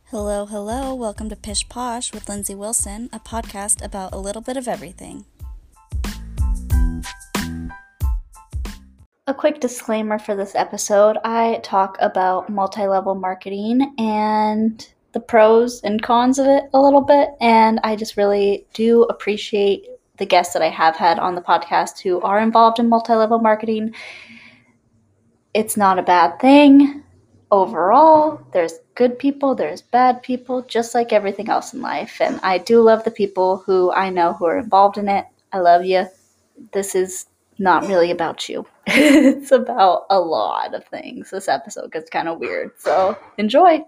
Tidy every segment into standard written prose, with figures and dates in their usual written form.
Hello, hello. Welcome to Pish Posh with Lindsay Wilson, a podcast about a little bit of everything. A quick disclaimer for this episode. I talk about multi-level marketing and the pros and cons of it a little bit, and I just really do appreciate the guests that I have had on the podcast who are involved in multi-level marketing. It's not a bad thing. Overall, there's good people, there's bad people, just like everything else in life. And I do love the people who I know who are involved in it. I love you. This is not really about you. It's about a lot of things. This episode gets kind of weird. So enjoy.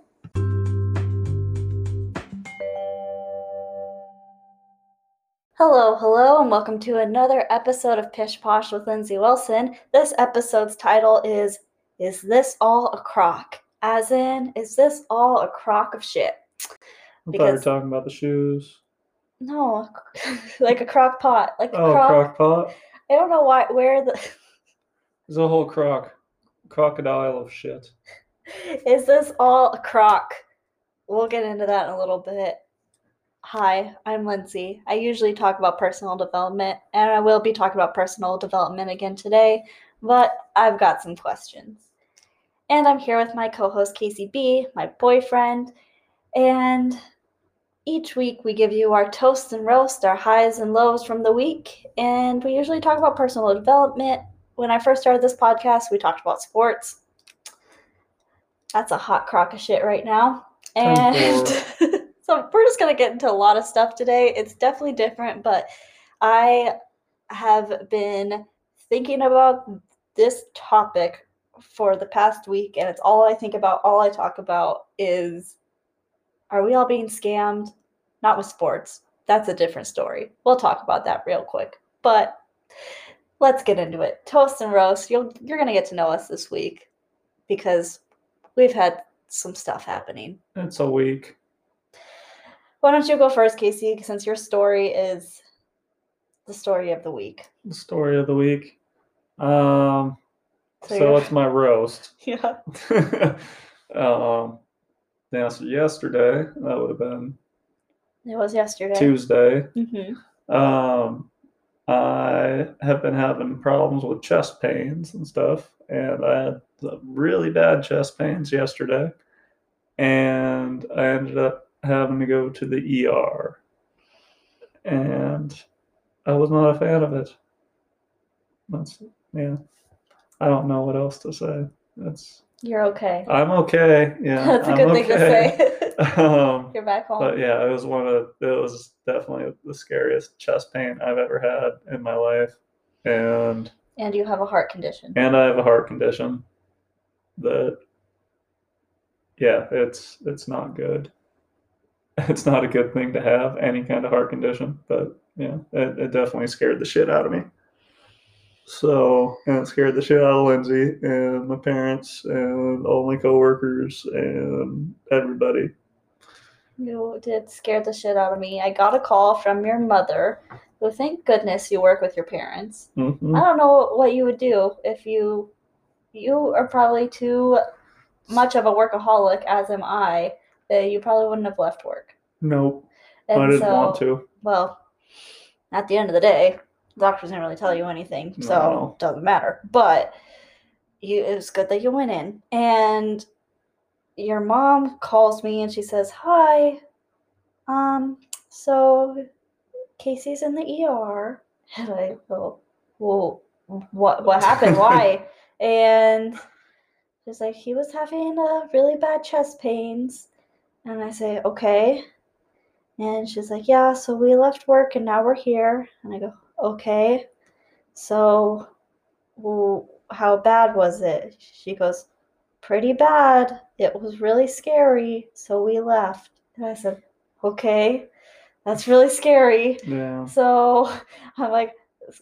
Hello, and welcome to another episode of Pish Posh with Lindsay Wilson. This episode's title is This All a Crock? As in, is this all a crock of shit? I thought you were talking about the shoes. No, like a crock pot. Like a crock pot? I don't know where There's a whole crocodile of shit. Is this all a crock? We'll get into that in a little bit. Hi, I'm Lindsay. I usually talk about personal development, and I will be talking about personal development again today, but I've got some questions. And I'm here with my co-host Casey B, my boyfriend, and each week we give you our toast and roast, our highs and lows from the week, and we usually talk about personal development. When I first started this podcast, we talked about sports. That's a hot crock of shit right now. And so we're just going to get into a lot of stuff today. It's definitely different, but I have been thinking about this topic for the past week, and it's all I think about, all I talk about is, are we all being scammed? Not with sports. That's a different story. We'll talk about that real quick. But let's get into it. Toast and roast. You're going to get to know us this week because we've had some stuff happening. It's a week. Why don't you go first, Casey, since your story is the story of the week. The story of the week. So it's my roast. Yeah. Yesterday, that would have been. It was yesterday. Tuesday. Mm-hmm. I have been having problems with chest pains and stuff, and I had really bad chest pains yesterday, and I ended up having to go to the ER, and I was not a fan of it. I don't know what else to say. You're okay. I'm okay. Yeah, that's a good thing to say. You're back home. But yeah, it was definitely the scariest chest pain I've ever had in my life, and you have a heart condition. And I have a heart condition. It's not good. It's not a good thing to have any kind of heart condition, but yeah, it definitely scared the shit out of me. So, and it scared the shit out of Lindsay and my parents and all my coworkers and everybody. You did scare the shit out of me. I got a call from your mother, who, thank goodness you work with your parents. Mm-hmm. I don't know what you would do if you are probably too much of a workaholic, as am I, that you probably wouldn't have left work. Nope. I didn't want to. Well, at the end of the day, the doctors didn't really tell you anything, so it doesn't matter. But it was good that you went in. And your mom calls me and she says, "Hi, so Casey's in the ER." And I go, "Well, what happened? Why?" And she's like, "He was having really bad chest pains." And I say, "Okay." And she's like, "Yeah, so we left work and now we're here." And I go, "Okay, so how bad was it?" She goes, "Pretty bad. It was really scary, so we left." And I said, "Okay, that's really scary." Yeah. So I'm like,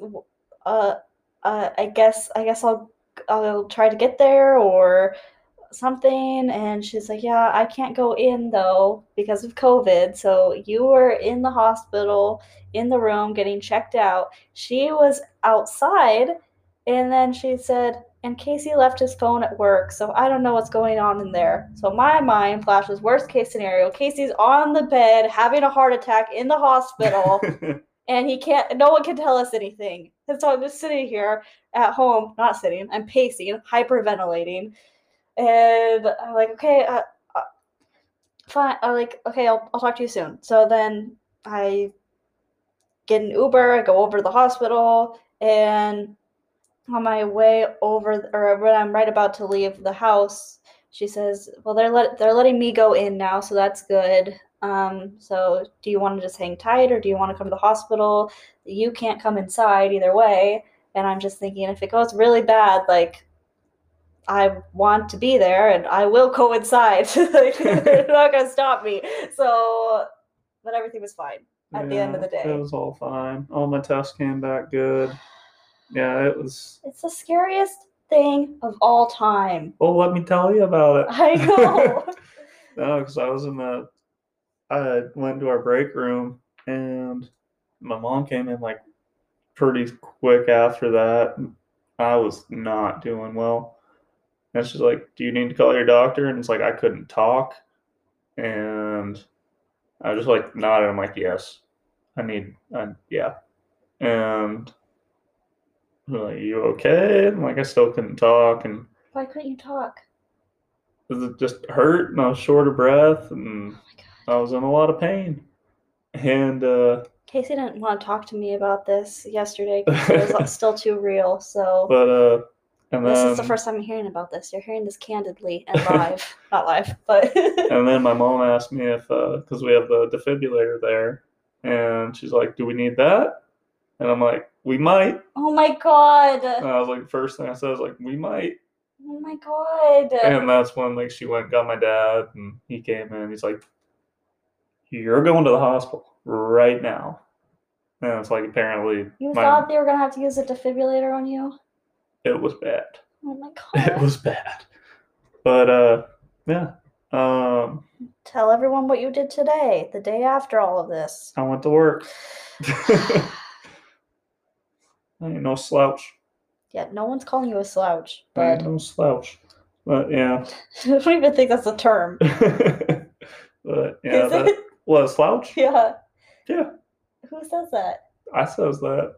I guess I'll try to get there or something. And she's like, "Yeah, I can't go in though because of COVID. So you were in the hospital, in the room, getting checked out." She was outside And then she said, and Casey left his phone at work, so I don't know what's going on in there. So my mind flashes worst case scenario. Casey's on the bed having a heart attack in the hospital, and no one can tell us anything. And so I'm just sitting here at home, not sitting, I'm pacing, hyperventilating. And I'm like, okay, fine. I'm like, okay, I'll talk to you soon. So then I get an Uber, I go over to the hospital, and on my way over, or when I'm right about to leave the house, she says, "Well, they're letting me go in now, so that's good. So do you want to just hang tight, or do you want to come to the hospital? You can't come inside either way." And I'm just thinking, if it goes really bad, like I want to be there, and I will go inside. Like, they're not gonna stop me. So, but everything was fine at the end of the It day. was all fine. All my tests came back good. Yeah, it was. It's the scariest thing of all time. Well, let me tell you about it. I know. No, because I went to our break room and my mom came in like pretty quick after that. I was not doing well. And she's like, "Do you need to call your doctor?" And it's like I couldn't talk. And I just like nodded. I'm like, "Yes, yeah." And like, "You okay?" And like I still couldn't talk, and Why couldn't you talk? it just hurt, and I was short of breath, and Oh my god. I was in a lot of pain. And Casey didn't want to talk to me about this yesterday because it was still too real. So, but and this then is the first time I'm hearing about this. You're hearing this candidly and live. Not live, but. and then my mom asked me if because we have the defibrillator there, and she's like, "Do we need that?" And I'm like, "We might." Oh my god. And I was like, first thing I said was like, "We might." Oh my god. And that's when like she went and got my dad, and he came in. He's like, "You're going to the hospital right now." And it's like apparently You thought they were going to have to use a defibrillator on you? it was bad. Oh my god. It was bad. But yeah. Tell everyone what you did today, the day after all of this. I went to work. I ain't no slouch. Yeah, no one's calling you a slouch, I ain't but no slouch. But yeah. I don't even think that's a term. But yeah, Is it? What, a slouch? Yeah. Yeah. Who says that? I says that.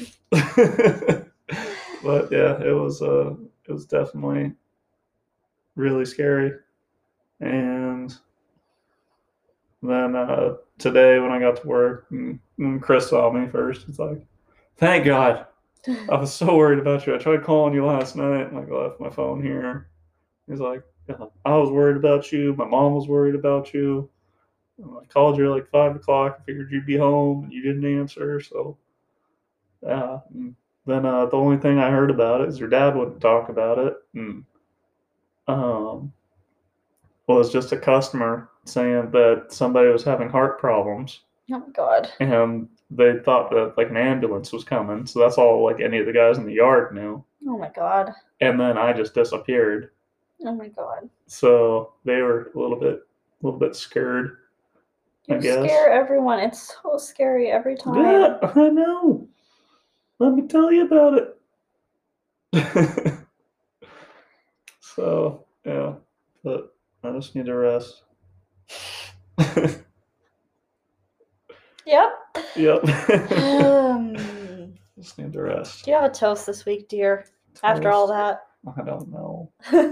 But yeah, it was definitely really scary. And then today when I got to work, and Chris saw me first, he's like, "Thank God. I was so worried about you. I tried calling you last night, and I left my phone here." He's like, "Yeah, I was worried about you. My mom was worried about you. I called you at like 5 o'clock. I figured you'd be home, and you didn't answer. So, yeah." And then the only thing I heard about it is your dad wouldn't talk about it, and um, was just a customer saying that somebody was having heart problems, Oh my god. and they thought that like an ambulance was coming. So that's all like any of the guys in the yard knew. Oh my god. And then I just disappeared. Oh my god. So they were a little bit scared. You I guess. scare everyone. It's so scary every time. Yeah, I know. Let me tell you about it. So yeah, but I just need to rest. Yep. Yep. Do Just need to rest. you have a toast this week, dear? After all that. I don't know.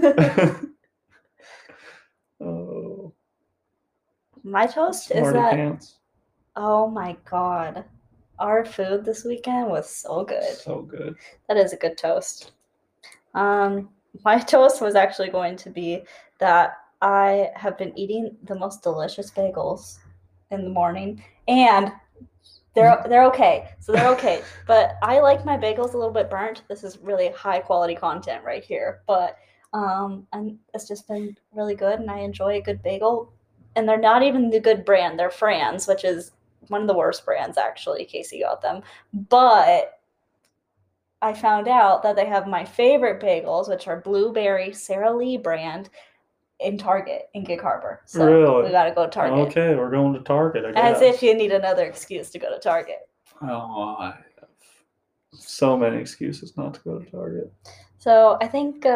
Oh. My toast is Smarty that. pants. Oh my god. Our food this weekend was so good. So good. That is a good toast. My toast was actually going to be that I have been eating the most delicious bagels in the morning, and they're okay. So they're okay. But I like my bagels a little bit burnt. This is really high quality content right here. But and it's just been really good, and I enjoy a good bagel. And they're not even the good brand. They're Fran's, which is one of the worst brands actually. Casey got them, but I found out that they have my favorite bagels, which are Blueberry Sara Lee brand, in Target in Gig Harbor. So really? we gotta go to Target. Okay, we're going to Target, I guess. As if you need another excuse to go to Target. Oh, I have So many excuses not to go to Target. So I think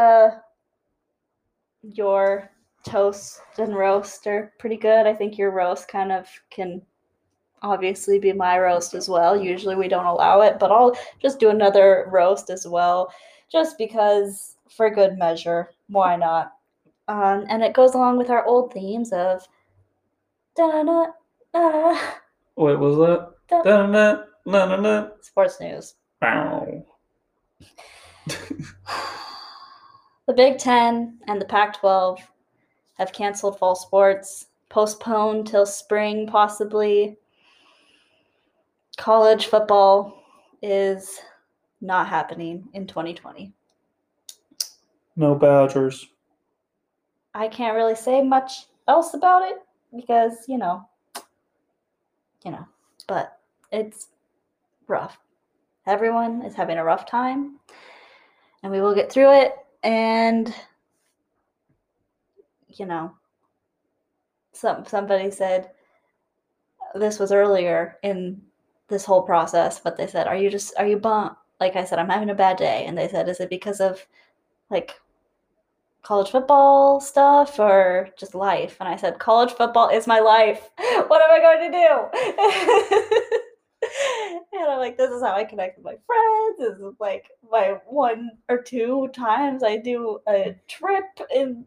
your toast and roast are pretty good. I think your roast kind of can obviously be my roast as well. Usually we don't allow it, but I'll just do another roast as well, just because for good measure. Why not? And it goes along with our old themes of da-na-na, Wait, was that? Da-na-na, na-na-na. sports news. Bow. The Big Ten and the Pac-12 have canceled fall sports, postponed till spring possibly. College football is not happening in 2020. No Badgers. I can't really say much else about it because, but it's rough. Everyone is having a rough time, and we will get through it. And, somebody said this was earlier in this whole process, but they said, are you bummed? Like I said, I'm having a bad day. And they said, is it because of like college football stuff or just life? And I said, college football is my life. What am I going to do? And I'm like, this is how I connect with my friends. This is like my 1 or 2 times I do a trip in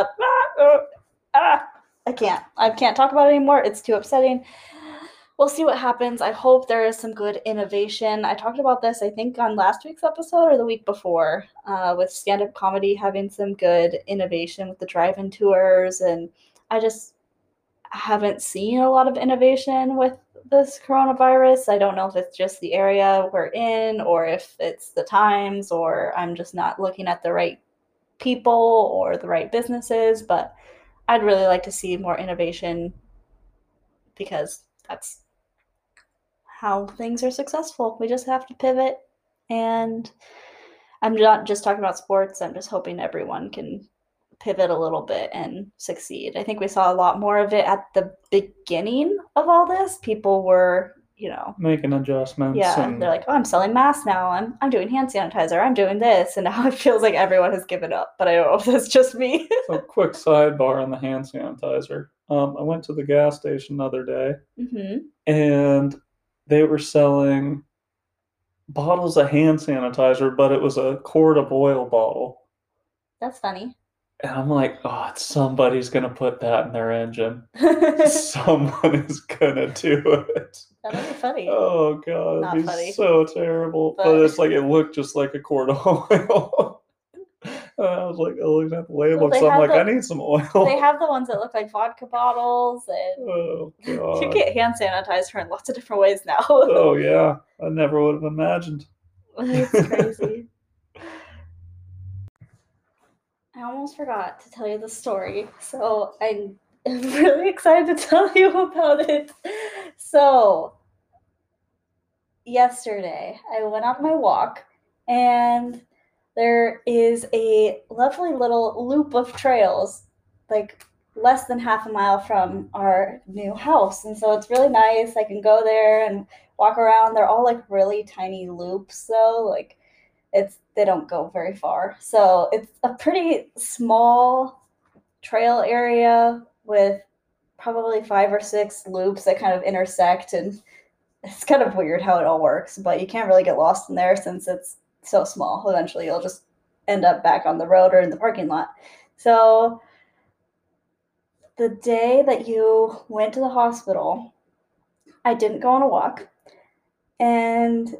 I can't talk about it anymore. It's too upsetting. We'll see what happens. I hope there is some good innovation. I talked about this, I think, on last week's episode or the week before, with stand-up comedy having some good innovation with the drive-in tours, and I just haven't seen a lot of innovation with this coronavirus. I don't know if it's just the area we're in or if it's the times or I'm just not looking at the right people or the right businesses, but I'd really like to see more innovation because that's how things are successful. We just have to pivot, and I'm not just talking about sports. I'm just hoping everyone can pivot a little bit and succeed. I think we saw a lot more of it at the beginning of all this. People were, making adjustments. Yeah, they're like, oh, I'm selling masks now. I'm doing hand sanitizer. I'm doing this. And now it feels like everyone has given up. But I don't know if that's just me. So quick sidebar on the hand sanitizer. I went to the gas station the other day, and they were selling bottles of hand sanitizer, but it was a quart of oil bottle. That's funny. And I'm like, oh, somebody's going to put that in their engine. Someone is going to do it. That would be funny. Oh, God. Not It'd be funny. so terrible. But it's like, it looked just like a quart of oil. And I was like, I looked at the label, Well, so I'm like, I need some oil. They have the ones that look like vodka bottles, and Oh, God. you get hand sanitizer in lots of different ways now. Oh, yeah. I never would have imagined. It's crazy. I almost forgot to tell you the story, so I'm really excited to tell you about it. So, yesterday, I went on my walk, and there is a lovely little loop of trails, like less than half a mile from our new house. And so it's really nice. I can go there and walk around. They're all like really tiny loops, though. Like they don't go very far. So it's a pretty small trail area with probably 5 or 6 loops that kind of intersect, and it's kind of weird how it all works, but you can't really get lost in there since it's so small. Eventually you'll just end up back on the road or in the parking lot. So the day that you went to the hospital, I didn't go on a walk, and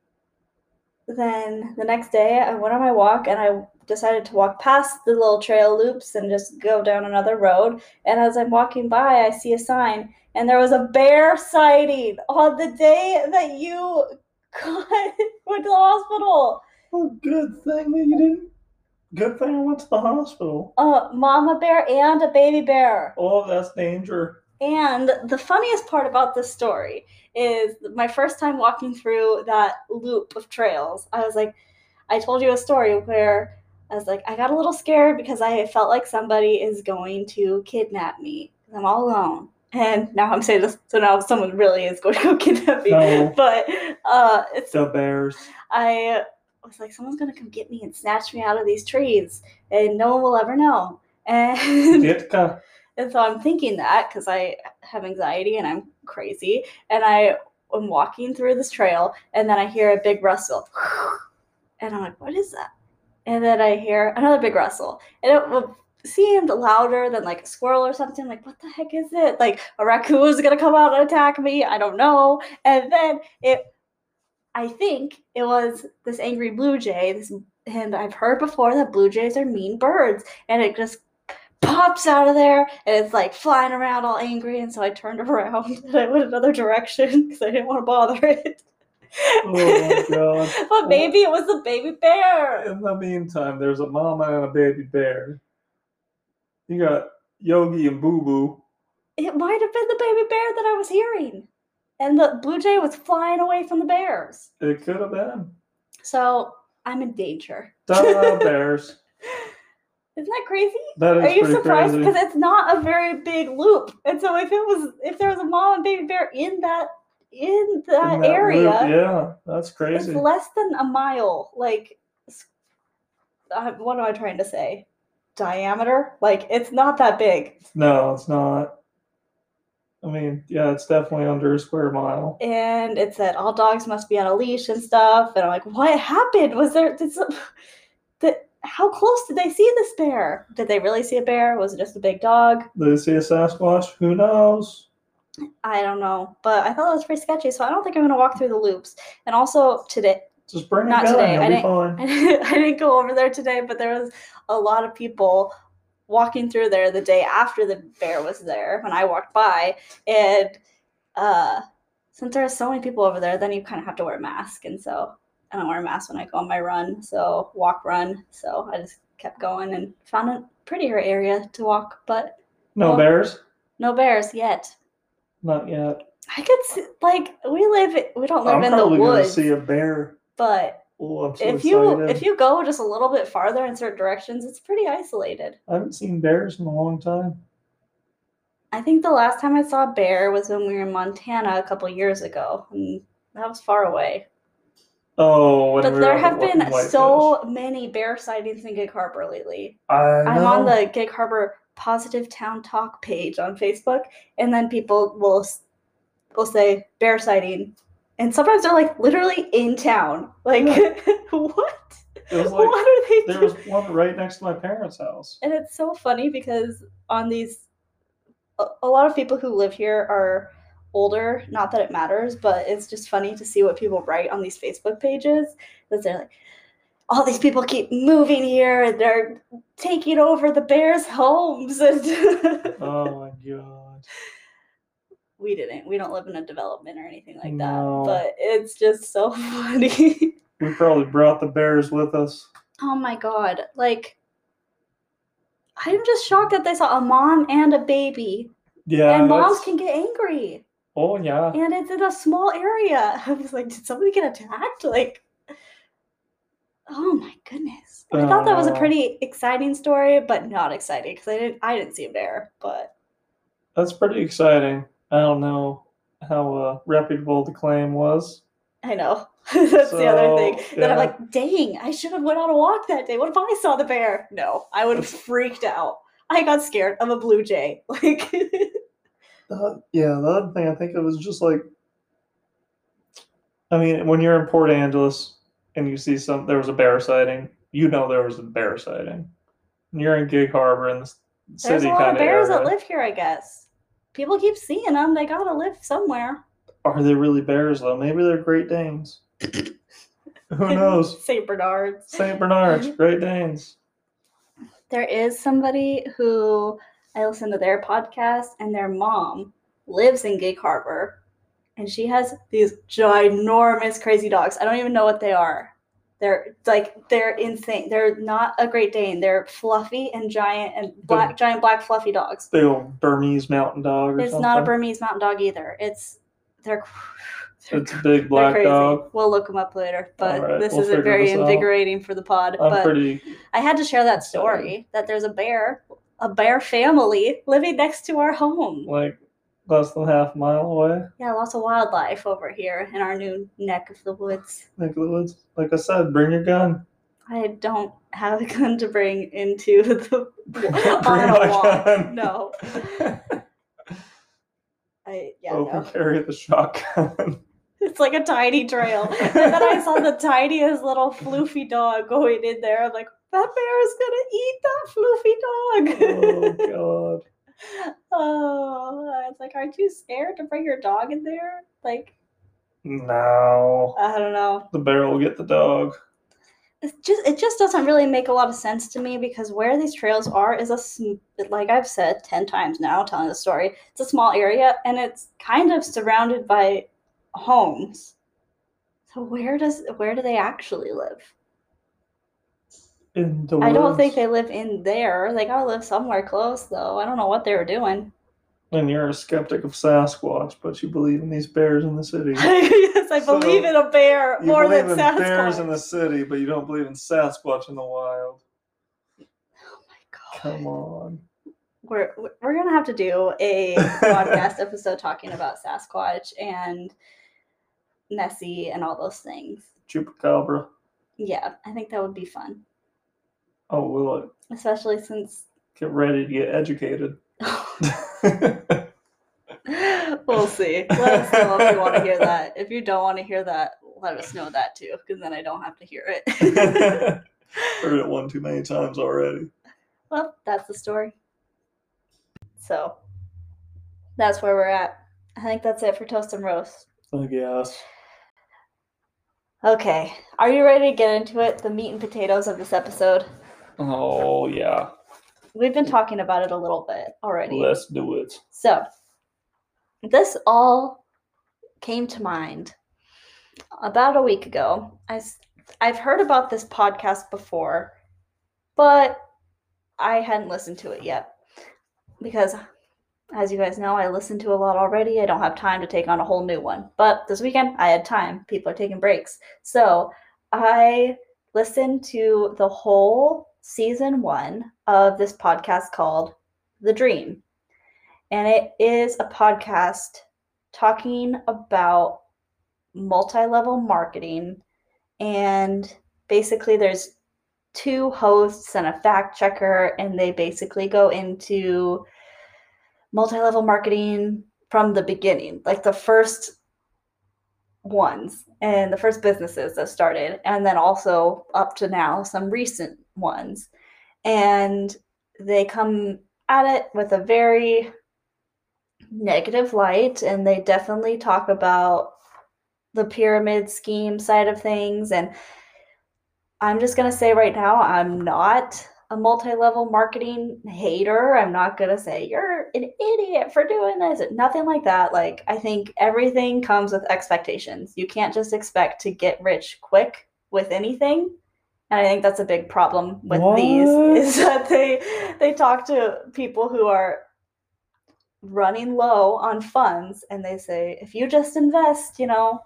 then the next day I went on my walk, and I decided to walk past the little trail loops and just go down another road. And as I'm walking by, I see a sign, and there was a bear sighting on the day that you went to the hospital. Oh, good thing that you didn't. Good thing I went to the hospital. Mama bear and a baby bear. Oh, that's danger. And the funniest part about this story is my first time walking through that loop of trails. I told you a story where I was like, I got a little scared because I felt like somebody is going to kidnap me. I'm all alone. And now I'm saying this, so now someone really is going to go kidnap me. No. But it's The bears. I was like, someone's gonna come get me and snatch me out of these trees, and no one will ever know. And Ditka. and so I'm thinking that because I have anxiety and I'm crazy, and I am walking through this trail, and then I hear a big rustle, and I'm like, what is that? And then I hear another big rustle, and it seemed louder than like a squirrel or something. Like, what the heck is it? Like a raccoon is gonna come out and attack me? I don't know. And then I think it was this angry blue jay. And I've heard before that blue jays are mean birds, and it just pops out of there and it's like flying around all angry. And so I turned around and I went another direction because I didn't want to bother it. Oh my god. But maybe it was the baby bear. In the meantime, there's a mama and a baby bear. You got Yogi and Boo Boo. It might have been the baby bear that I was hearing. And the blue jay was flying away from the bears. It could have been. So I'm in danger. Duh, bears. Isn't that crazy? That is Are you pretty surprised? crazy. Because it's not a very big loop. And so if there was a mom and baby bear in that area, loop, yeah, that's crazy. it's less than a mile. Like, what am I trying to say? Diameter? Like, it's not that big. No, it's not. I mean, yeah, it's definitely under a square mile. And it said all dogs must be on a leash and stuff. And I'm like, what happened? Was there how close did they see this bear? Did they really see a bear? Was it just a big dog? Did they see a Sasquatch? Who knows? I don't know. But I thought it was pretty sketchy, so I don't think I'm going to walk through the loops. And also today, Just bring not a gun, today. you'll be fine. I didn't go over there today, but there was a lot of people walking through there the day after the bear was there when I walked by. And since there are so many people over there, then you kind of have to wear a mask. And so I don't wear a mask when I go on my run, so run. So I just kept going and found a prettier area to walk, but No bears? no bears yet. Not yet. I could see, like, we don't live I'm in the probably gonna woods. see a bear. But Oh, I'm so if excited. you go just a little bit farther in certain directions, it's pretty isolated. I haven't seen bears in a long time. I think the last time I saw a bear was when we were in Montana a couple years ago, and that was far away. Oh, when But we there were have been Whitefish. so many bear sightings in Gig Harbor lately. I'm on the Gig Harbor Positive Town Talk page on Facebook, and then people will say bear sighting, and sometimes they're like literally in town. Like, what? It was like, what are they there doing? was one right next to my parents' house. And it's so funny because on these, a lot of people who live here are older. Not that it matters, but it's just funny to see what people write on these Facebook pages. That they're like, all these people keep moving here and they're taking over the bears' homes. And Oh my god. We don't live in a development or anything like No. that. But it's just so funny. We probably brought the bears with us. Oh my god. Like, I'm just shocked that they saw a mom and a baby. Yeah. And moms can get angry. Oh yeah. And it's in a small area. I was like, did somebody get attacked? Like, oh my goodness. I thought that was a pretty exciting story, but not exciting because I didn't see a bear. But that's pretty exciting. I don't know how reputable the claim was. I know. That's the other thing. Then I'm like, dang, I should have went on a walk that day. What if I saw the bear? No, I would have freaked out. I got scared of a blue jay. Like, yeah, the other thing I think it was just like, I mean, when you're in Port Angeles and you see there was a bear sighting, you know there was a bear sighting. And you're in Gig Harbor in the city there's a lot kind of bears area. that live here, I guess. People keep seeing them. They gotta live somewhere. Are they really bears though? Maybe they're Great Danes. Who knows? St. Bernards. St. Bernards, Great Danes. There is somebody who I listen to their podcast, and their mom lives in Gig Harbor, and she has these ginormous, crazy dogs. I don't even know what they are. They're insane. They're not a Great Dane. They're fluffy and giant giant black fluffy dogs. The old Burmese mountain dog. It's not a Burmese mountain dog either. It's a big black dog. We'll look them up later, but right, this isn't very invigorating for the pod. I had to share that story that there's a bear family living next to our home. Like, less than half a mile away. Yeah, lots of wildlife over here in our new neck of the woods. Neck of the woods. Like I said, bring your gun. I don't have a gun to bring into the Bring on a my walk. gun. No. Open No. carry the shotgun. It's like a tiny trail. And then I saw the tiniest little floofy dog going in there. I'm like, that bear is gonna eat that floofy dog. Oh god. Oh, I was like, aren't you scared to bring your dog in there? Like, no. I don't know. The bear will get the dog. It just doesn't really make a lot of sense to me because where these trails are is like I've said 10 times now telling the story, it's a small area and it's kind of surrounded by homes. So where do they actually live? In the I don't woods. think they live in there. They gotta live somewhere close though. I don't know what they were doing. And you're a skeptic of Sasquatch, but you believe in these bears in the city. Yes, I believe in a bear more than Sasquatch. You believe in bears in the city, but you don't believe in Sasquatch in the wild. Oh my god. Come on. We're gonna have to do a podcast episode talking about Sasquatch and Nessie and all those things. Chupacabra. Yeah, I think that would be fun. Oh, will it? Especially since... Get ready to get educated. We'll see. Let us know if you want to hear that. If you don't want to hear that, let us know that too, because then I don't have to hear it. Heard it one too many times already. Well, that's the story. So, that's where we're at. I think that's it for Toast and Roast. I guess. Okay, are you ready to get into it? The meat and potatoes of this episode? Oh, yeah. We've been talking about it a little bit already. Let's do it. So, this all came to mind about a week ago. I've heard about this podcast before, but I hadn't listened to it yet because, as you guys know, I listened to a lot already. I don't have time to take on a whole new one. But this weekend, I had time. People are taking breaks. So I listened to the whole season 1 of this podcast called The Dream. And it is a podcast talking about multi-level marketing. And basically there's 2 hosts and a fact checker, and they basically go into multi-level marketing from the beginning, like the first ones and the first businesses that started, and then also up to now some recent ones. And they come at it with a very negative light, and they definitely talk about the pyramid scheme side of things. And I'm just going to say right now, I'm not a multi-level marketing hater. I'm not going to say you're an idiot for doing this. Nothing like that. Like, I think everything comes with expectations. You can't just expect to get rich quick with anything. And I think that's a big problem with these, is that they talk to people who are running low on funds, and they say, if you just invest, $200,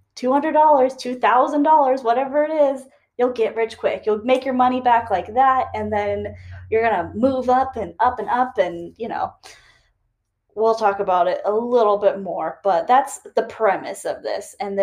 $2,000, whatever it is, you'll get rich quick. You'll make your money back like that, and then you're going to move up and up and up, and, we'll talk about it a little bit more, but that's the premise of this. And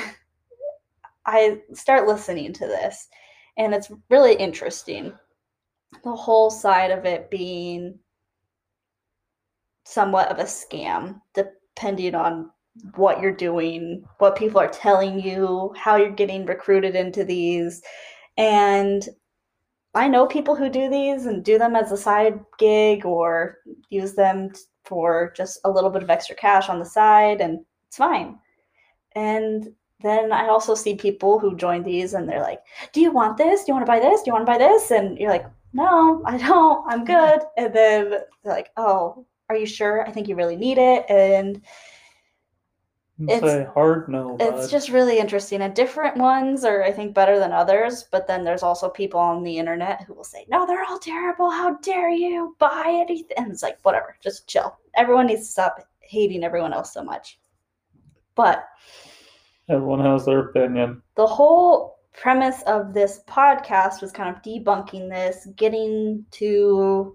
I start listening to this, and it's really interesting. The whole side of it being somewhat of a scam, depending on what you're doing, what people are telling you, how you're getting recruited into these. And I know people who do these and do them as a side gig or use them for just a little bit of extra cash on the side, and it's fine. And then I also see people who join these and they're like, do you want this? Do you want to buy this? Do you want to buy this? And you're like, no, I don't. I'm good. And then they're like, oh, are you sure? I think you really need it. And it's hard no. It's just really interesting. And different ones are, I think, better than others. But then there's also people on the internet who will say, no, they're all terrible. How dare you buy anything? And it's like, whatever, just chill. Everyone needs to stop hating everyone else so much. But everyone has their opinion. The whole premise of this podcast was kind of debunking this, getting to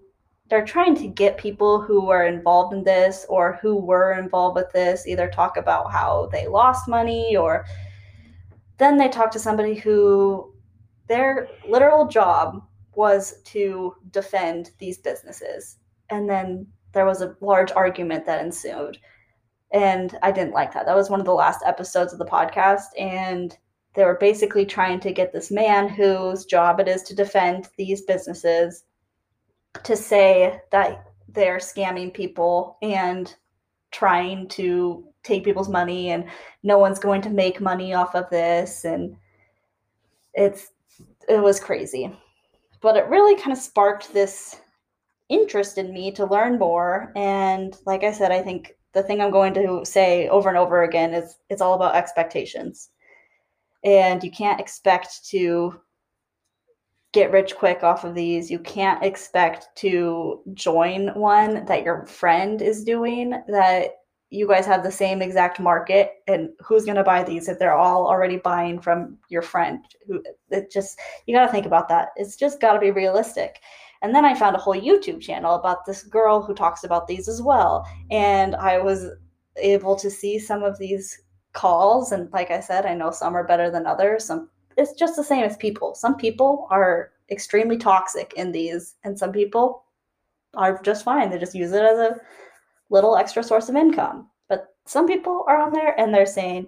they're trying to get people who are involved in this or who were involved with this either talk about how they lost money, or then they talk to somebody who their literal job was to defend these businesses. And then there was a large argument that ensued. And I didn't like that. That was one of the last episodes of the podcast. And they were basically trying to get this man whose job it is to defend these businesses to say that they're scamming people and trying to take people's money, and no one's going to make money off of this. And it was crazy. But it really kind of sparked this interest in me to learn more. And like I said, I think the thing I'm going to say over and over again is it's all about expectations. And you can't expect to get rich quick off of these. You can't expect to join one that your friend is doing, that you guys have the same exact market, and who's going to buy these if they're all already buying from your friend? Who it just, you got to think about that. It's just got to be realistic. And then I found a whole YouTube channel about this girl who talks about these as well. And I was able to see some of these calls. And like I said, I know some are better than others. Some, it's just the same as people. Some people are extremely toxic in these, and some people are just fine. They just use it as a little extra source of income. But some people are on there and they're saying,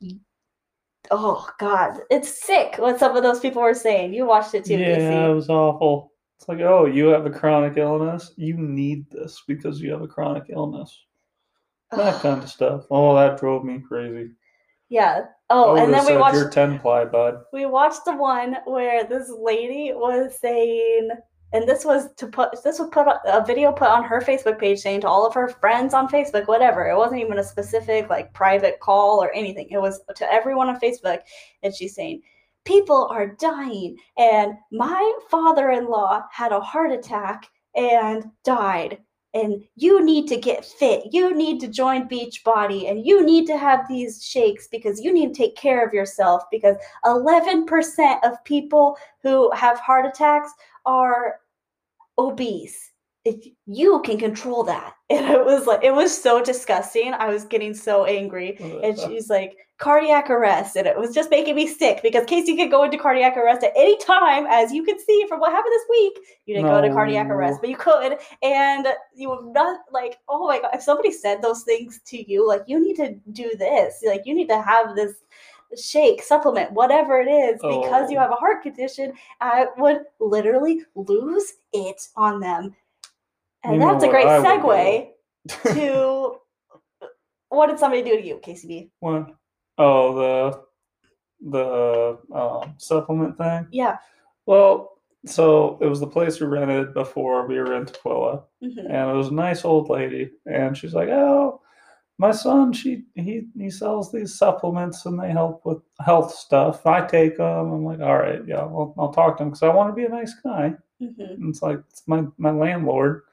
oh God, it's sick what some of those people were saying. You watched it too, Yeah, Casey. it was awful. It's like, oh, you have a chronic illness. You need this because you have a chronic illness. That kind of stuff. Oh, that drove me crazy. Yeah. Oh, and then we watched your 10-ply, bud. We watched the one where this lady was saying, and this was put a video put on her Facebook page saying to all of her friends on Facebook, whatever. It wasn't even a specific like private call or anything. It was to everyone on Facebook, and she's saying, people are dying, and my father-in-law had a heart attack and died, and you need to get fit. You need to join Beachbody, and you need to have these shakes because you need to take care of yourself, because 11% of people who have heart attacks are obese. If you can control that. And it was so disgusting. I was getting so angry. And she's like, cardiac arrest. And it was just making me sick, because Casey could go into cardiac arrest at any time, as you can see from what happened this week. You didn't go to cardiac arrest, but you could. And you were not like, oh my God, if somebody said those things to you, like, you need to do this, like, you need to have this shake, supplement, whatever it is, because you have a heart condition, I would literally lose it on them. And that's a great segue to what did somebody do to you, KCB? What? Oh, the supplement thing? Yeah. Well, so it was the place we rented before we were in Tukwila. Mm-hmm. And it was a nice old lady. And she's like, oh, my son, he sells these supplements and they help with health stuff. I take them. I'm like, all right, yeah, I'll talk to him because I want to be a nice guy. Mm-hmm. And it's like, it's my landlord.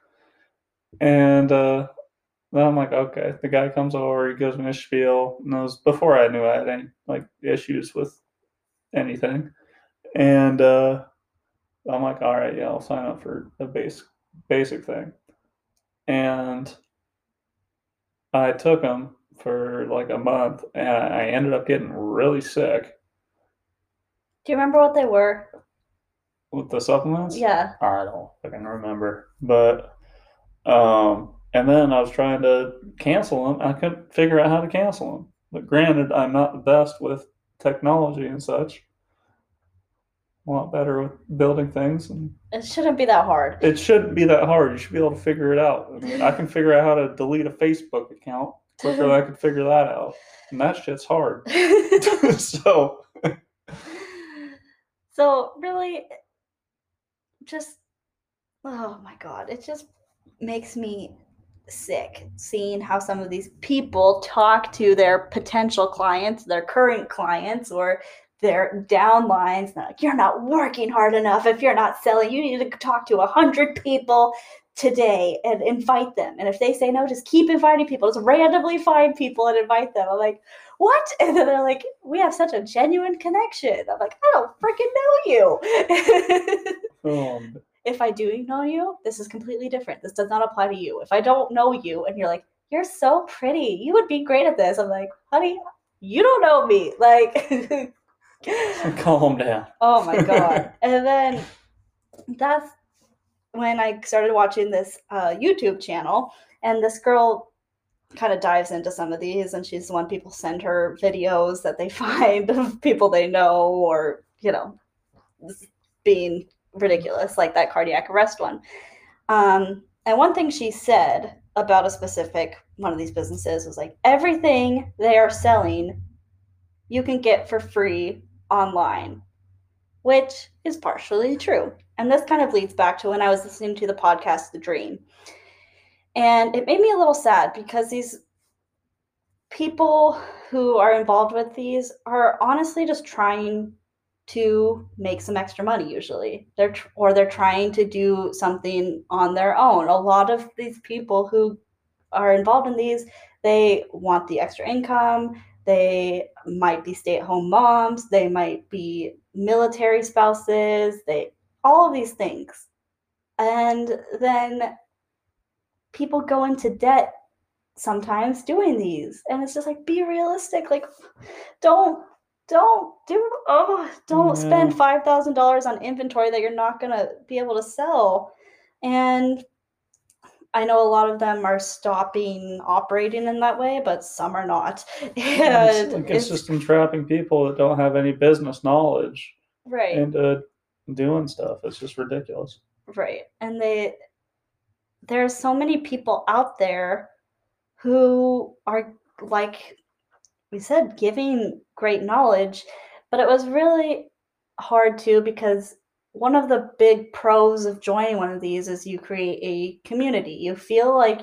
And then I'm like, okay. The guy comes over, he gives me a spiel. And it was before I knew I had any like issues with anything. And I'm like, all right, yeah, I'll sign up for a basic thing. And I took them for like a month, and I ended up getting really sick. Do you remember what they were? With the supplements? Yeah. I don't fucking remember. But, and then I was trying to cancel them. I couldn't figure out how to cancel them. But granted, I'm not the best with technology and such. A lot better with building things. And it shouldn't be that hard. It shouldn't be that hard. You should be able to figure it out. I mean, I can figure out how to delete a Facebook account quicker than I could figure that out. And that shit's hard. So really, just, oh my God, it just makes me sick seeing how some of these people talk to their potential clients, their current clients, or their downlines. Like, you're not working hard enough if you're not selling. You need to talk to 100 people today and invite them. And if they say no, just keep inviting people. Just randomly find people and invite them. I'm like, what? And then they're like, we have such a genuine connection. I'm like, I don't freaking know you. if I do know you, this is completely different. This does not apply to you. If I don't know you and you're like, you're so pretty, you would be great at this. I'm like, honey, you don't know me. Like, calm down. Oh my God. And then that's when I started watching this YouTube channel, and this girl kind of dives into some of these, and she's the one people send her videos that they find of people they know, or, being ridiculous, like that cardiac arrest one. And one thing she said about a specific one of these businesses was like, everything they are selling you can get for free online, which is partially true. And this kind of leads back to when I was listening to the podcast The Dream. And it made me a little sad because these people who are involved with these are honestly just trying to make some extra money usually. They're trying to do something on their own. A lot of these people who are involved in these, they want the extra income. They might be stay-at-home moms. They might be military spouses. All of these things. And then people go into debt sometimes doing these. And it's just like, be realistic. Like, don't spend $5,000 on inventory that you're not going to be able to sell. And I know a lot of them are stopping operating in that way, but some are not. And it's just entrapping people that don't have any business knowledge, right, into doing stuff. It's just ridiculous. Right. And there's so many people out there who are, like we said, giving great knowledge, but it was really hard too, because one of the big pros of joining one of these is you create a community. You feel like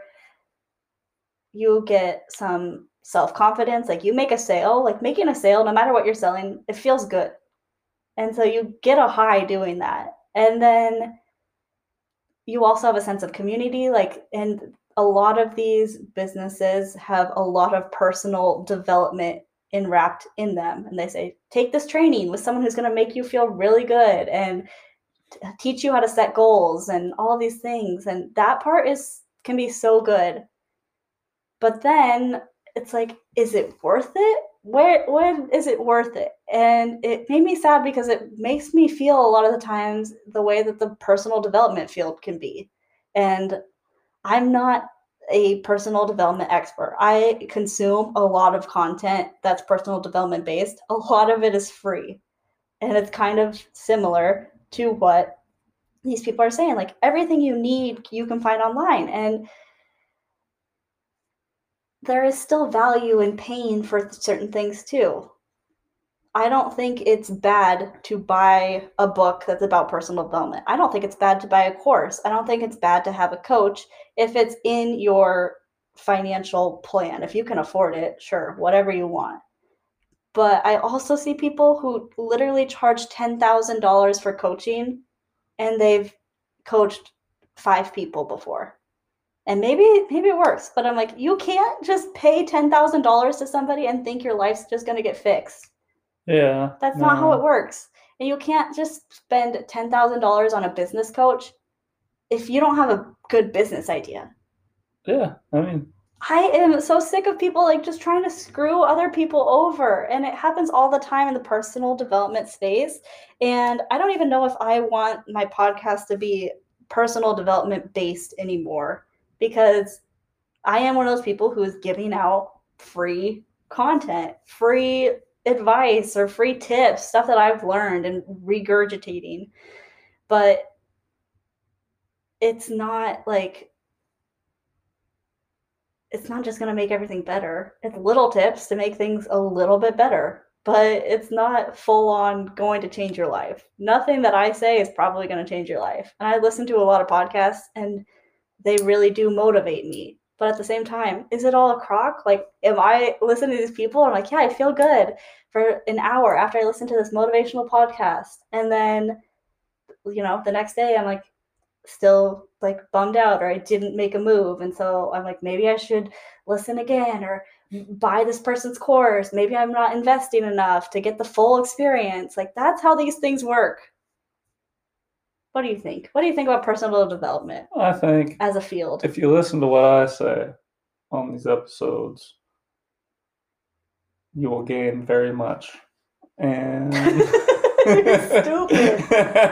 you get some self-confidence. Like, you make a sale, like making a sale, no matter what you're selling, it feels good. And so you get a high doing that. And then you also have a sense of community, and a lot of these businesses have a lot of personal development enwrapped in them. And they say, take this training with someone who's going to make you feel really good and teach you how to set goals and all these things. And that part can be so good. But then it's like, is it worth it? When is it worth it? And it made me sad because it makes me feel a lot of the times the way that the personal development field can be. And I'm not a personal development expert. I consume a lot of content that's personal development based. A lot of it is free. And it's kind of similar to what these people are saying. Like, everything you need, you can find online. And there is still value in paying for certain things too. I don't think it's bad to buy a book that's about personal development. I don't think it's bad to buy a course. I don't think it's bad to have a coach if it's in your financial plan. If you can afford it, sure, whatever you want. But I also see people who literally charge $10,000 for coaching, and they've coached 5 people before. And maybe it works, but I'm like, you can't just pay $10,000 to somebody and think your life's just going to get fixed. Yeah. That's not how it works. And you can't just spend $10,000 on a business coach if you don't have a good business idea. Yeah, I mean, I am so sick of people like just trying to screw other people over. And it happens all the time in the personal development space. And I don't even know if I want my podcast to be personal development based anymore, because I am one of those people who is giving out free content, free advice, or free tips, stuff that I've learned and regurgitating. But it's not just going to make everything better. It's little tips to make things a little bit better, but it's not full on going to change your life. Nothing that I say is probably going to change your life. And I listen to a lot of podcasts, and they really do motivate me. But at the same time, is it all a crock? Like, am I listening to these people? I'm like, yeah, I feel good for an hour after I listen to this motivational podcast. And then, the next day I'm like, still like bummed out, or I didn't make a move. And so I'm like, maybe I should listen again, or buy this person's course. Maybe I'm not investing enough to get the full experience. Like, that's how these things work. What do you think? What do you think about personal development I think as a field? if you listen to what I say on these episodes, you will gain very much. And You're stupid.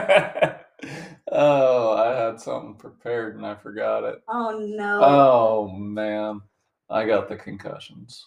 Oh, I had something prepared and I forgot it. Oh no. Oh man, I got the concussions.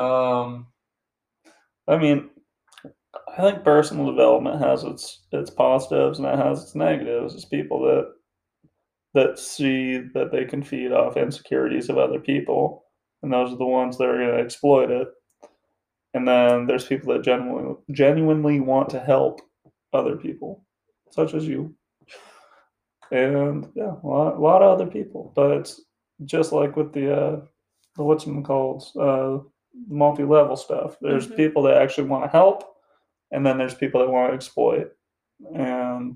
I mean, I think personal development has its positives and it has its negatives. It's people that see that they can feed off insecurities of other people, and those are the ones that are going to exploit it. And then there's people that genuinely want to help other people, such as you, and yeah, a lot of other people. But it's just like with the what's them called, multi-level stuff. There's people that actually want to help, and then there's people that want to exploit, and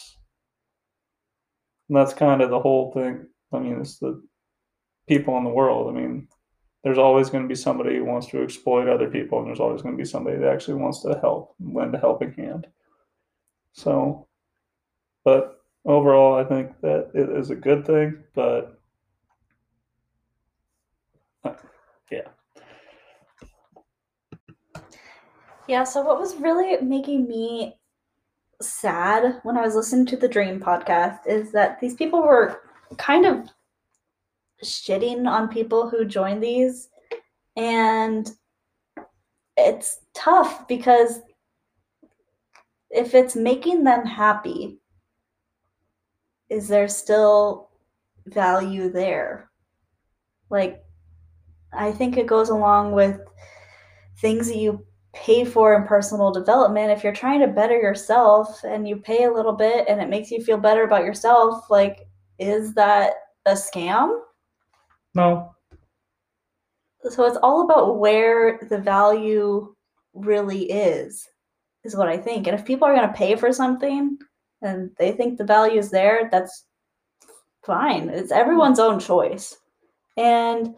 that's kind of the whole thing. I mean, it's the people in the world. I mean, there's always going to be somebody who wants to exploit other people, and there's always going to be somebody that actually wants to help, lend a helping hand. So, but overall, I think that it is a good thing, but yeah. Yeah, so what was really making me sad when I was listening to the Dream podcast is that these people were kind of shitting on people who join these, and it's tough because if it's making them happy, is there still value there? Like, I think it goes along with things that you pay for in personal development. If you're trying to better yourself and you pay a little bit and it makes you feel better about yourself, like, is that a scam? No. So it's all about where the value really is what I think. And if people are going to pay for something and they think the value is there, that's fine. It's everyone's own choice. And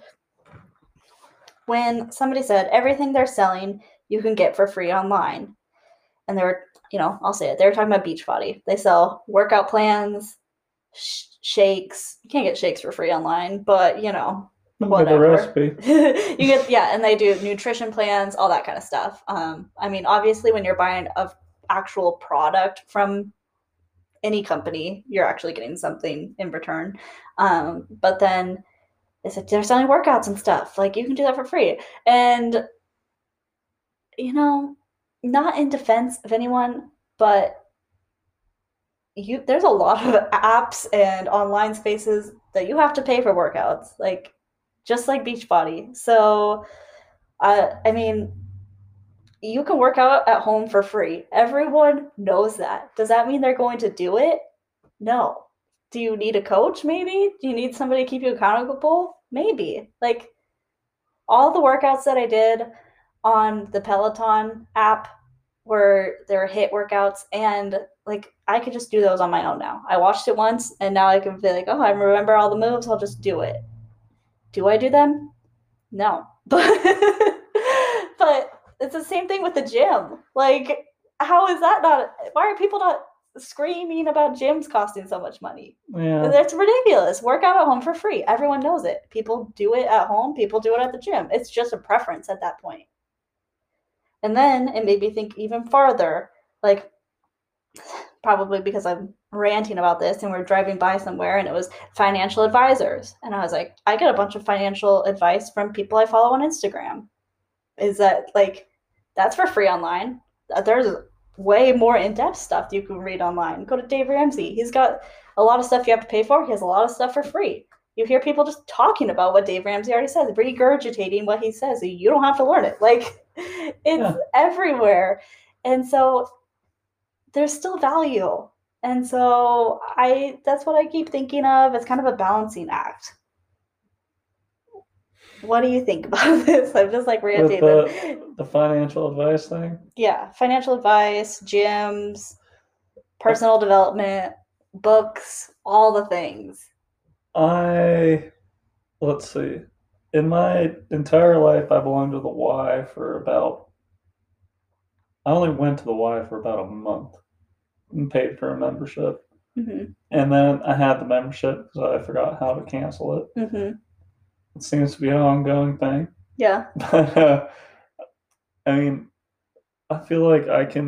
when somebody said everything they're selling you can get for free online, and they were, I'll say it, they were talking about Beachbody. They sell workout plans, shakes. You can't get shakes for free online, but whatever. Recipe. You get, and they do nutrition plans, all that kind of stuff. I mean, obviously, when you're buying an actual product from any company, you're actually getting something in return. But then they're selling workouts and stuff. Like, you can do that for free. And, not in defense of anyone, but there's a lot of apps and online spaces that you have to pay for workouts, like just like Beachbody. So, I mean, you can work out at home for free. Everyone knows that. Does that mean they're going to do it? No. Do you need a coach? Maybe. Do you need somebody to keep you accountable? Maybe. Like, all the workouts that I did on the Peloton app were their HIIT workouts, and like, I could just do those on my own now. I watched it once and now I can be like, oh, I remember all the moves, I'll just do it. Do I do them? No. But it's the same thing with the gym. Like, how is that not, why are people not screaming about gyms costing so much money? Yeah. That's ridiculous. Work out at home for free. Everyone knows it. People do it at home, people do it at the gym. It's just a preference at that point. And then it made me think even farther, like, probably because I'm ranting about this and we're driving by somewhere and it was financial advisors. And I was like, I get a bunch of financial advice from people I follow on Instagram. Is that, like, that's for free online. There's way more in-depth stuff you can read online. Go to Dave Ramsey. He's got a lot of stuff you have to pay for. He has a lot of stuff for free. You hear people just talking about what Dave Ramsey already says, regurgitating what he says. So you don't have to learn it. Like, it's everywhere. And so there's still value. And so that's what I keep thinking of. It's kind of a balancing act. What do you think about this? I'm just like ranting. The financial advice thing? Yeah, financial advice, gyms, personal development, books, all the things. Let's see. In my entire life, I belonged to the Y for about, I only went to the Y for about a month and paid for a membership. Mm-hmm. And then I had the membership because I forgot how to cancel it. Mm-hmm. It seems to be an ongoing thing. Yeah. But I mean, I feel like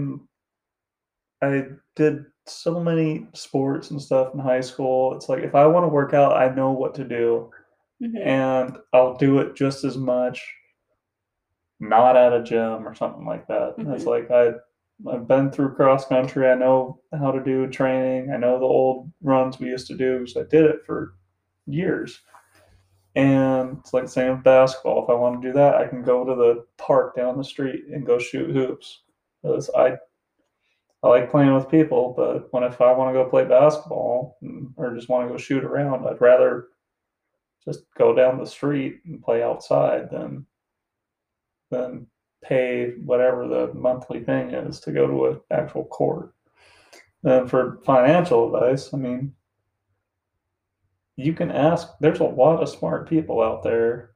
I did so many sports and stuff in high school. It's like if I want to work out, I know what to do, Mm-hmm. and I'll do it just as much not at a gym or something like that. And it's Mm-hmm. like I've been through cross country. I know how to do training. I know the old runs we used to do because I did it for years. And it's like the same with basketball. If I want to do that, I can go to the park down the street and go shoot hoops. Because I like playing with people, but if I want to go play basketball or just want to go shoot around, I'd rather just go down the street and play outside than pay whatever the monthly thing is to go to an actual court. And for financial advice, I mean, you can ask. There's a lot of smart people out there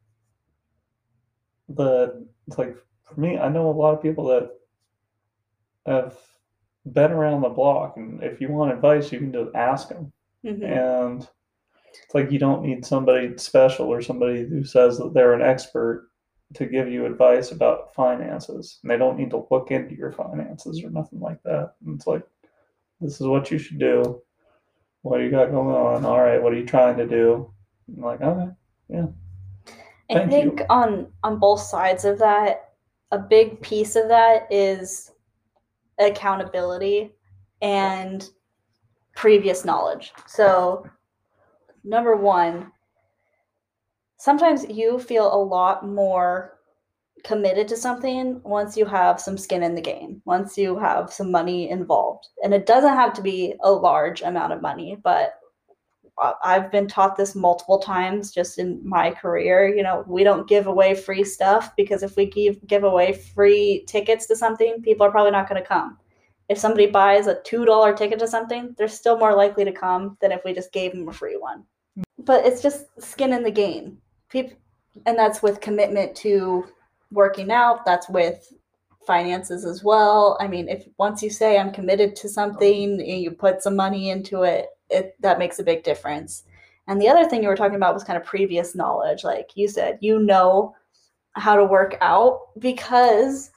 that it's like for me, I know a lot of people that have been around the block, and if you want advice, you can just ask them. Mm-hmm. And it's like you don't need somebody special or somebody who says that they're an expert to give you advice about finances. And they don't need to look into your finances or nothing like that. And it's like, this is what you should do. What do you got going on? All right, what are you trying to do? I'm like, okay, yeah, I thank think you. on both sides of that, a big piece of that is accountability and previous knowledge. So, number one, sometimes you feel a lot more committed to something once you have some skin in the game, once you have some money involved. And it doesn't have to be a large amount of money, but I've been taught this multiple times just in my career. You know, we don't give away free stuff because if we give away free tickets to something, people are probably not going to come. If somebody buys a $2 ticket to something, they're still more likely to come than if we just gave them a free one. But it's just skin in the game. People, and that's with commitment to working out, that's with finances as well. I mean, if once you say I'm committed to something and you put some money into it, that makes a big difference. And the other thing you were talking about was kind of previous knowledge. Like you said, you know how to work out because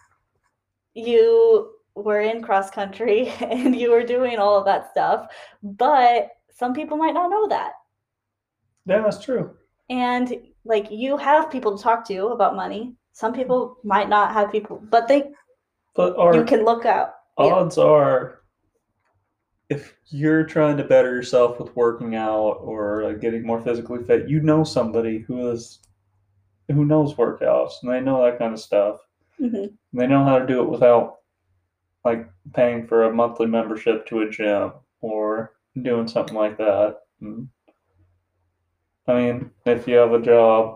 you were in cross country and you were doing all of that stuff. But some people might not know that. Yeah, that's true. And like you have people to talk to about money. Some people might not have people, but But you our can look out. Yeah. odds are, if you're trying to better yourself with working out or like, getting more physically fit, you know somebody who knows workouts and they know that kind of stuff. Mm-hmm. And they know how to do it without like paying for a monthly membership to a gym or doing something like that. And, I mean, if you have a job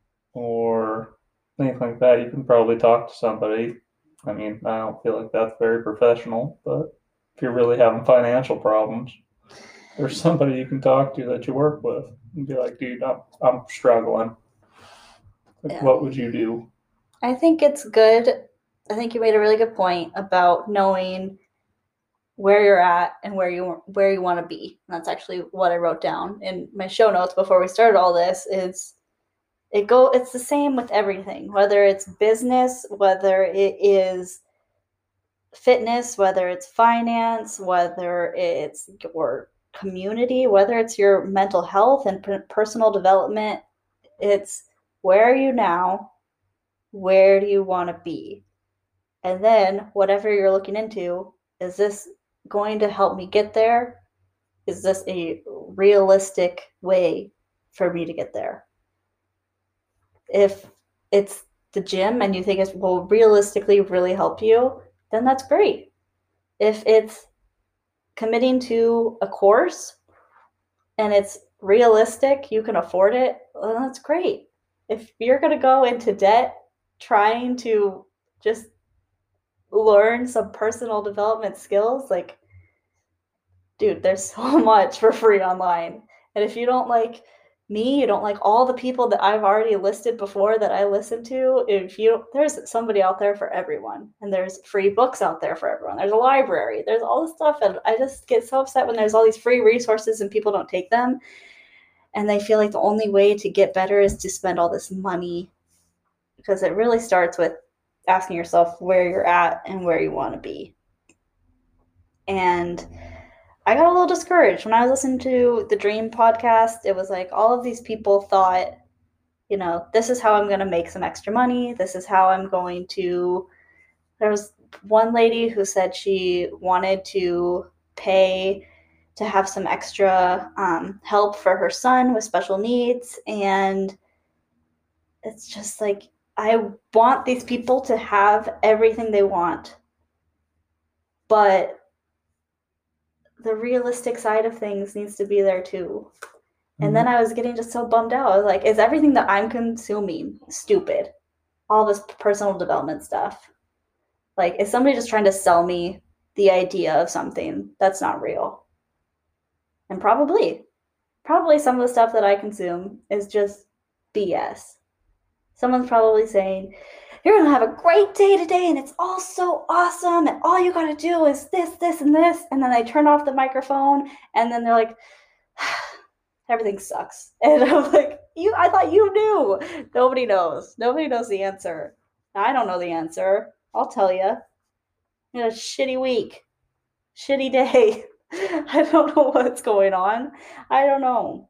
or anything like that, you can probably talk to somebody. I mean, I don't feel like that's very professional, but if you're really having financial problems, there's somebody you can talk to that you work with and be like, dude, I'm struggling. Like, Yeah. what would you do? I think it's good. I think you made a really good point about knowing where you're at and where you want to be. And that's actually what I wrote down in my show notes before we started all this. Is it's the same with everything, whether it's business, whether it is fitness, whether it's finance, whether it's your community, whether it's your mental health and personal development. It's where are you now? Where do you want to be? And then whatever you're looking into, is this going to help me get there? Is this a realistic way for me to get there? If it's the gym and you think it will realistically really help you, then that's great. If it's committing to a course and it's realistic, you can afford it, well, that's great. If you're going to go into debt trying to just learn some personal development skills, like, dude, there's so much for free online. And if you don't like me, you don't like all the people that I've already listed before that I listen to. If you, there's somebody out there for everyone, and there's free books out there for everyone. There's a library, there's all this stuff, and I just get so upset when there's all these free resources and people don't take them, and they feel like the only way to get better is to spend all this money, because it really starts with asking yourself where you're at and where you want to be. And I got a little discouraged when I was listening to the Dream podcast. It was like all of these people thought, this is how I'm going to make some extra money. This is how I'm going to. There was one lady who said she wanted to pay to have some extra help for her son with special needs. And it's just like, I want these people to have everything they want. But the realistic side of things needs to be there too. And then I was getting just so bummed out. I was like, is everything that I'm consuming stupid? All this personal development stuff. Like, is somebody just trying to sell me the idea of something that's not real? And probably some of the stuff that I consume is just BS. Someone's probably saying, you're going to have a great day today and it's all so awesome and all you got to do is this, this, and this. And then they turn off the microphone and then they're like, everything sucks. And I'm like, I thought you knew. Nobody knows. Nobody knows the answer. I don't know the answer. I'll tell you. You had a shitty week. Shitty day. I don't know what's going on. I don't know.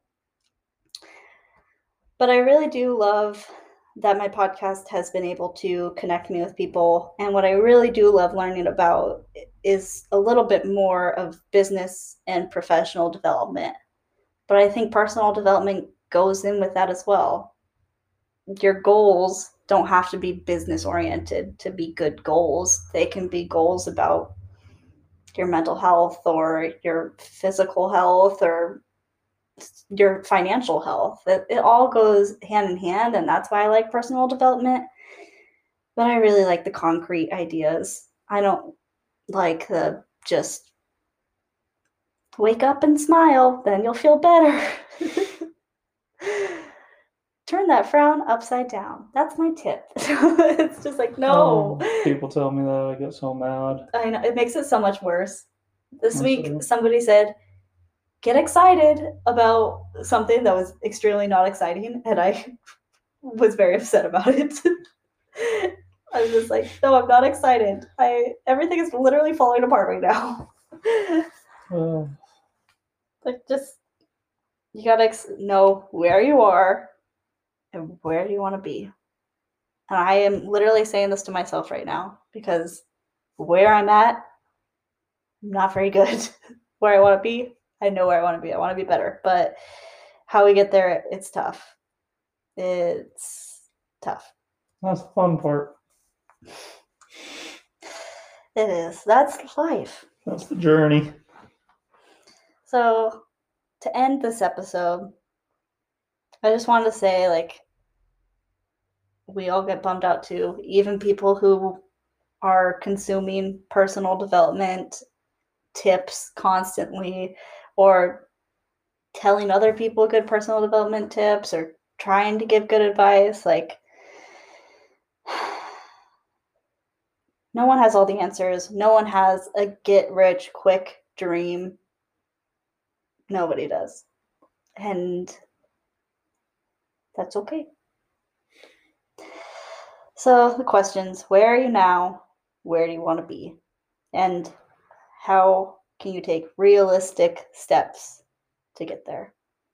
But I really do love that my podcast has been able to connect me with people. And what I really do love learning about is a little bit more of business and professional development. But I think personal development goes in with that as well. Your goals don't have to be business oriented to be good goals. They can be goals about your mental health or your physical health or your financial health. It all goes hand in hand, and that's why I like personal development. But I really like the concrete ideas. I don't like the just wake up and smile, then you'll feel better. Turn that frown upside down. That's my tip. It's just like, no. People tell me that, I get so mad. I know, it makes it so much worse. This week, somebody said, get excited about something that was extremely not exciting, and I was very upset about it. I was just like, no, I'm not excited. Everything is literally falling apart right now. Like, just, you gotta know where you are and where you want to be. And I am literally saying this to myself right now, because where I'm at, I'm not very good. Where I want to be, I know where I want to be. I want to be better. But how we get there, it's tough. It's tough. That's the fun part. It is. That's life. That's the journey. So, to end this episode, I just wanted to say, like, we all get bummed out too. Even people who are consuming personal development tips constantly, or telling other people good personal development tips, or trying to give good advice. Like, no one has all the answers. No one has a get rich quick dream. Nobody does. And that's okay. So the questions: where are you now? Where do you want to be? And how can you take realistic steps to get there?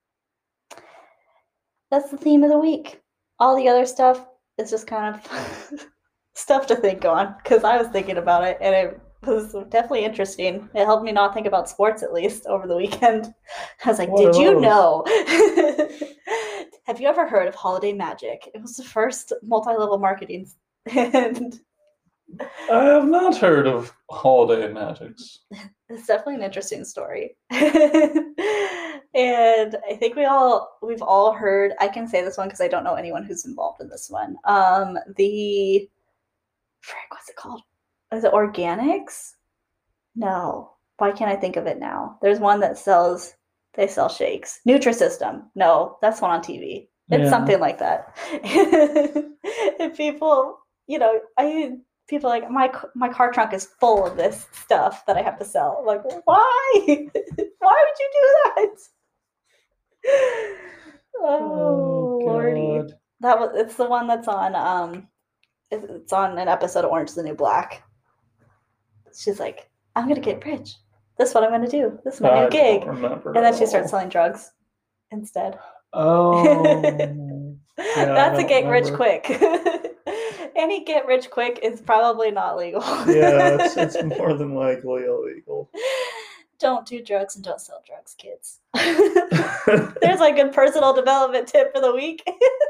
That's the theme of the week. All the other stuff is just kind of stuff to think on, because I was thinking about it and it was definitely interesting. It helped me not think about sports, at least over the weekend. I was like, did you know? Have you ever heard of Holiday Magic? It was the first multi-level marketing. And I have not heard of Holiday Magics. It's definitely an interesting story. And I think we've all heard, I can say this one because I don't know anyone who's involved in this one. What's it called? Is it Organics? No. Why can't I think of it now? There's one that sells They sell shakes. Nutrisystem. No, that's one on TV. It's Yeah. something like that. And people, people are like, my car trunk is full of this stuff that I have to sell. Like, why? Why would you do that? Oh, Lordy. God. It's the one that's on it's on an episode of Orange is the New Black. She's like, I'm gonna get rich. This is what I'm gonna do. This is my new gig. And then she starts selling drugs instead. Oh. Yeah, That's a get rich quick. Any get rich quick is probably not legal. Yeah, it's more than likely illegal. Don't do drugs and don't sell drugs, kids. There's like a personal development tip for the week.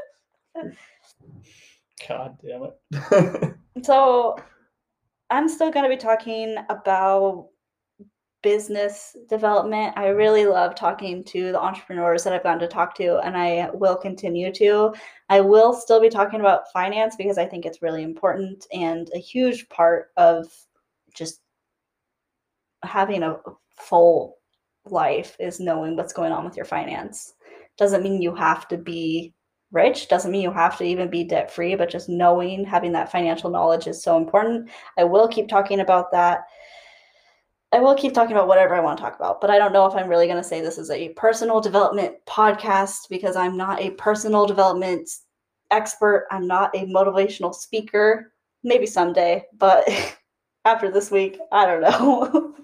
God damn it. So I'm still going to be talking about business development. I really love talking to the entrepreneurs that I've gotten to talk to, and I will continue to. I will still be talking about finance because I think it's really important, and a huge part of just having a full life is knowing what's going on with your finance. Doesn't mean you have to be rich, doesn't mean you have to even be debt free, but just knowing, having that financial knowledge is so important. I will keep talking about that. I will keep talking about whatever I want to talk about, but I don't know if I'm really going to say this is a personal development podcast because I'm not a personal development expert. I'm not a motivational speaker. Maybe someday, but after this week, I don't know.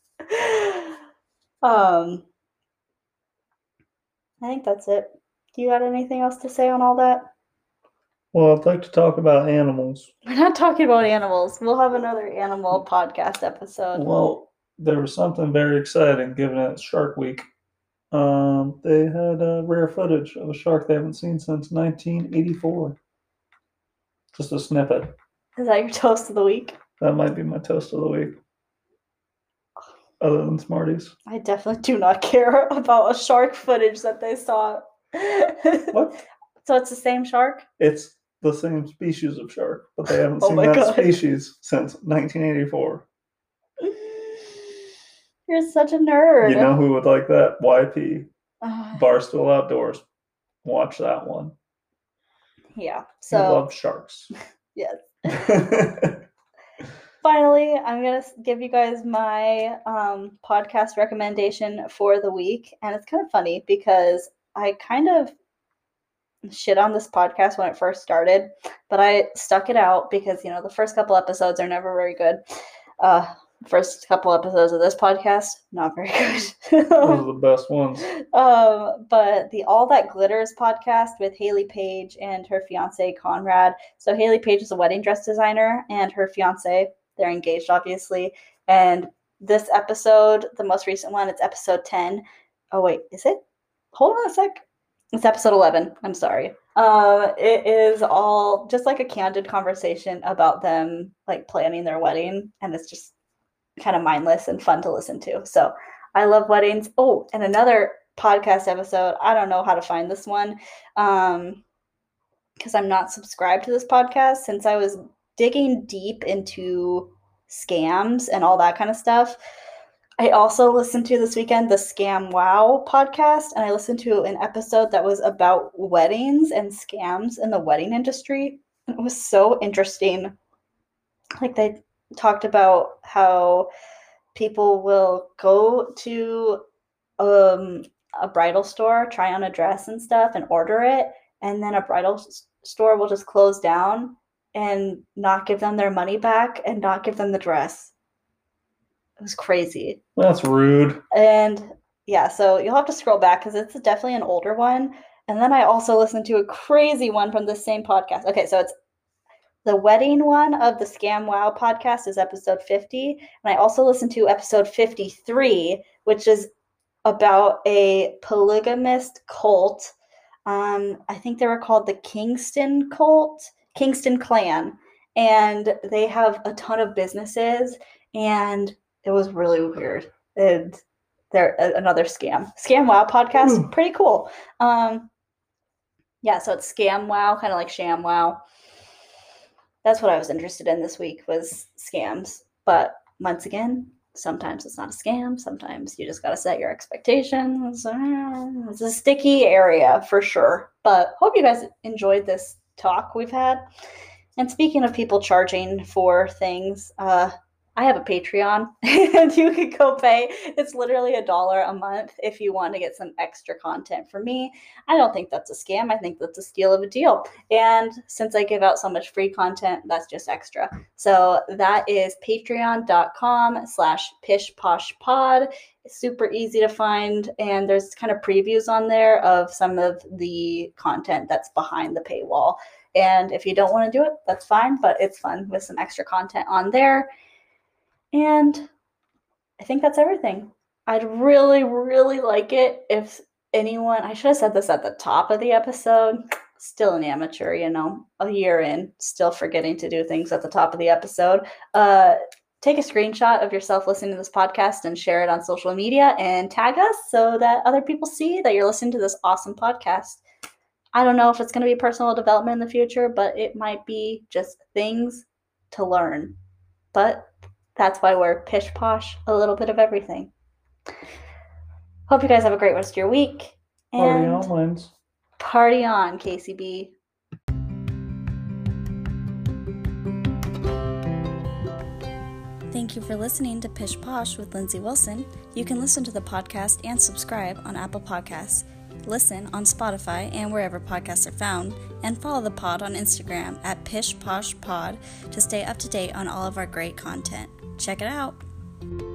I think that's it. Do you got anything else to say on all that? Well, I'd like to talk about animals. We're not talking about animals. We'll have another animal podcast episode. Well, there was something very exciting given it's Shark Week. They had rare footage of a shark they haven't seen since 1984. Just a snippet. Is that your toast of the week? That might be my toast of the week. Other than Smarties. I definitely do not care about a shark footage that they saw. What? So it's the same shark? It's the same species of shark, but they haven't seen that species since 1984. You're such a nerd. You know who would like that? YP. Barstool Outdoors. Watch that one. Yeah. So I love sharks. Yes. Finally, I'm going to give you guys my podcast recommendation for the week. And it's kind of funny because I kind of shit on this podcast when it first started, but I stuck it out because, the first couple episodes are never very good. First couple episodes of this podcast, not very good. Those are the best ones. But the All That Glitters podcast with Haley Page and her fiance Conrad. So Haley Page is a wedding dress designer, and her fiance, they're engaged, obviously. And this episode, the most recent one, it's episode 10. Oh, wait, is it? Hold on a sec. It's episode 11. I'm sorry. It is all just like a candid conversation about them like planning their wedding, and it's just kind of mindless and fun to listen to. So I love weddings. Oh, and another podcast episode. I don't know how to find this one because I'm not subscribed to this podcast since I was digging deep into scams and all that kind of stuff. I also listened to this weekend the Scam Wow podcast, and I listened to an episode that was about weddings and scams in the wedding industry. It was so interesting. Like they talked about how people will go to a bridal store, try on a dress and stuff, and order it, and then a bridal store will just close down and not give them their money back and not give them the dress. It was crazy. That's rude. And yeah, so you'll have to scroll back because it's definitely an older one. And then I also listened to a crazy one from the same podcast. Okay, so it's the wedding one of the Scam Wow podcast is episode 50. And I also listened to episode 53, which is about a polygamist cult. I think they were called the Kingston Clan. And they have a ton of businesses, and it was really weird. And they're another scam. Scam Wow podcast, pretty cool. Yeah, so it's Scam Wow, kind of like Sham Wow. That's what I was interested in this week was scams. But once again, Sometimes it's not a scam. Sometimes you just got to set your expectations. It's a sticky area for sure. But hope you guys enjoyed this talk we've had. And speaking of people charging for things, I have a Patreon, and you can go pay. It's literally $1 a month if you want to get some extra content from me. I don't think that's a scam. I think that's a steal of a deal. And since I give out so much free content, that's just extra. So that is patreon.com/pishposhpod. It's super easy to find, and there's kind of previews on there of some of the content that's behind the paywall. And if you don't want to do it, that's fine, but it's fun with some extra content on there. And I think that's everything. I'd really, really like it if anyone, I should have said this at the top of the episode, still an amateur, a year in, still forgetting to do things at the top of the episode. Take a screenshot of yourself listening to this podcast and share it on social media and tag us so that other people see that you're listening to this awesome podcast. I don't know if it's going to be personal development in the future, but it might be just things to learn. But that's why we're Pish Posh, a little bit of everything. Hope you guys have a great rest of your week. Party on, Lens. Party on, KCB. Thank you for listening to Pish Posh with Lindsay Wilson. You can listen to the podcast and subscribe on Apple Podcasts. Listen on Spotify and wherever podcasts are found, and follow the pod on Instagram at PishPoshPod to stay up to date on all of our great content. Check it out.